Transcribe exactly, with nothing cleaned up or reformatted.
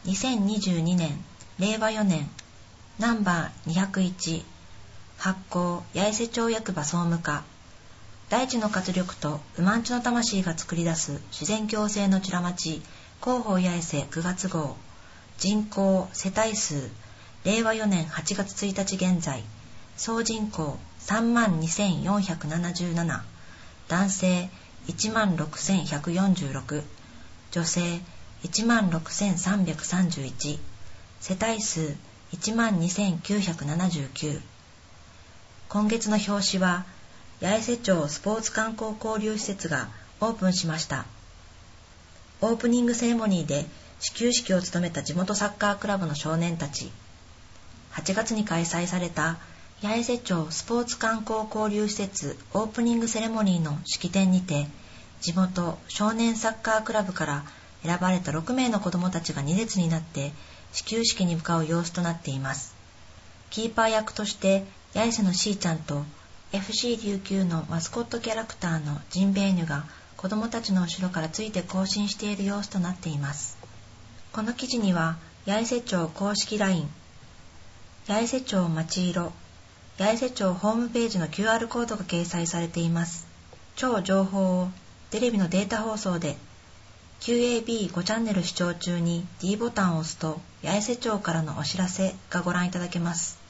にせんにじゅうにねんれいわよねんナンバーにひゃくいち発行八重瀬町役場総務課。大地の活力と馬んちの魂が作り出す自然共生のちら町広報八重瀬くがつ号。人口世帯数れいわよねんはちがつついたち現在総人口さんまんにせんよんひゃくななじゅうなな、男性いちまんろくせんひゃくよんじゅうろく、女性いちまんろくせんさんびゃくさんじゅういち、世帯数いちまんにせんきゅうひゃくななじゅうきゅう。今月の表紙は八重瀬町スポーツ観光交流施設がオープンしました。オープニングセレモニーで始球式を務めた地元サッカークラブの少年たち。はちがつに開催された八重瀬町スポーツ観光交流施設オープニングセレモニーの式典にて、地元少年サッカークラブから選ばれたろくめいの子どもたちがに列になって始球式に向かう様子となっています。キーパー役として八重瀬のしーちゃんと エフシー 琉球のマスコットキャラクターのジンベーニュが子どもたちの後ろからついて行進している様子となっています。この記事には八重瀬町公式 ライン、八重瀬町まちいろ、八重瀬町ホームページの キューアール コードが掲載されています。超情報をテレビのデータ放送で キューエービーご チャンネル視聴中に D ボタンを押すと八重瀬町からのお知らせがご覧いただけます。